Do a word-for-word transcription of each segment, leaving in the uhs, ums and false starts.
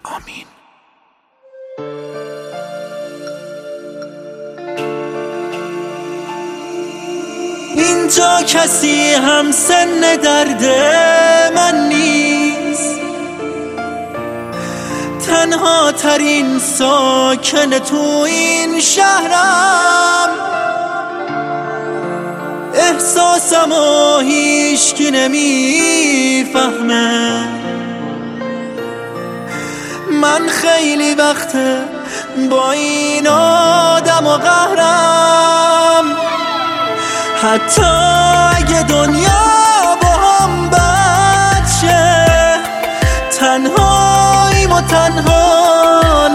آمین. اینجا کسی هم سن درد من نیست، تنها ترین ساکن تو این شهرم، احساسمو هیچکی نمیفهمه، من خیلی وقته با این آدم و قهرم، حتی اگه دنیا با هم بد شه، تنهاییم و تنها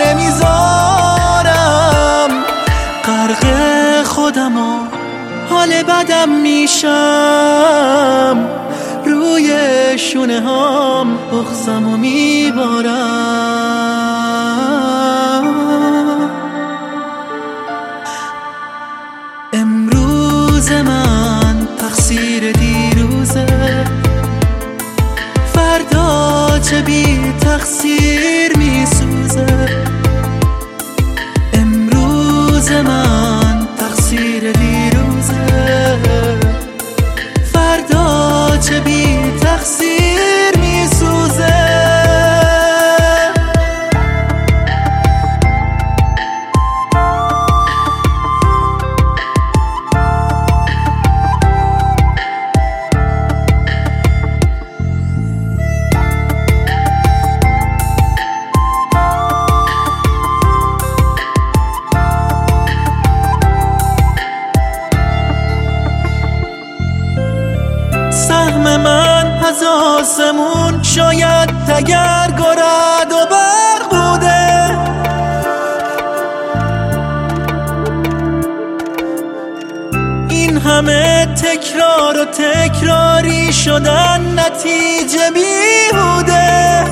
نمیذارم، غرق خودم و حال بدم میشم، روی شونه هام بغضم و میبارم. امروز من تقصیر دیروزه، فردا چه بی تقصیر میسوزه. امروز من تقصیر دیروزه، فردا چه بی تقصیر میسوزه. سهم من از آسمون شاید تگرگ و رعد و برق بوده، این همه تکرار و تکراری شدن نتیجه بیهوده.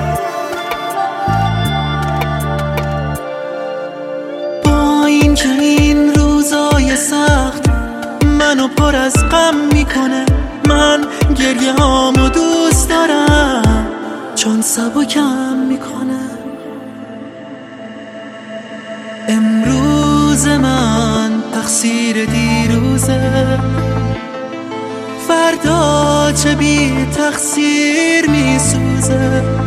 با این که این روزای سخت منو پر از غم میکنه، من گریه هامو دوست دارم چون سبکم میکنه. امروز من تقصیر دیروزه، فردا چه بی تقصیر میسوزه.